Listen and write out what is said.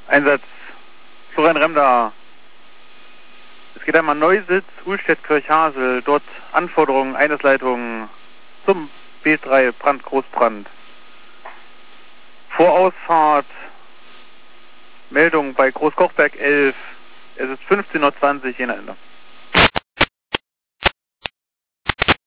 Einsatz Florian Remda. Es geht einmal Neusitz, Uhlstedt-Kirchhasel. Dort Anforderungen, Einsatzleitung zum B3 Brand, Großbrand. Vorausfahrt, Meldung bei Großkochberg 11. Es ist 15:20 Uhr, je nach Ende.